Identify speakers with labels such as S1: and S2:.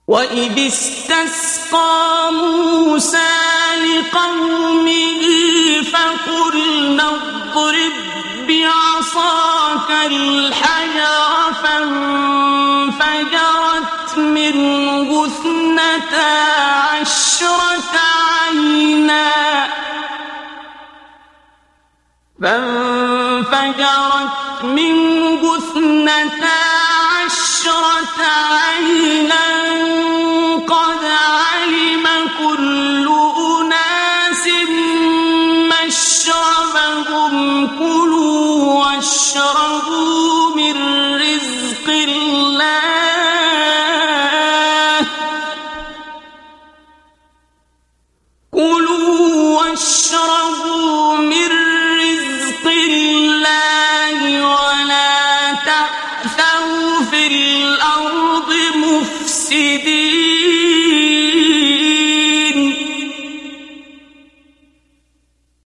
S1: وإذ استسقى موسى لقومه فقلنا اضرب بعصاك الحجر فانفجرت منه 12 عينا قد علم كل أناس مشربهم كلوا واشربوا من رزق الله ولا تعثوا في الأرض مفسدين